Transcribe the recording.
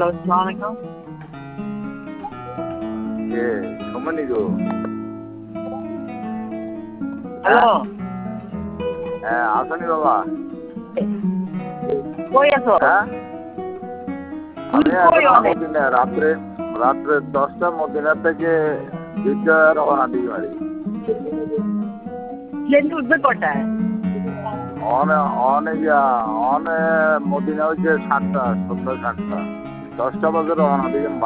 Hello, আসসালামু আলাইকুম। কে সোমানি গো? Hello, হ্যাঁ আসনি বাবা। কই আছো? হ্যাঁ তুমি আমি কই এখন অনেক? মদিনা রাত্রে 10টা মদিনা থেকে 2টা রওনা দিই বাড়ি। প্লেন উঠবে কটায়? অনে অনে মদিনা হচ্ছে 7টা, সন্ধ্যা 7টা। 10টা বাজে রওনা দিই।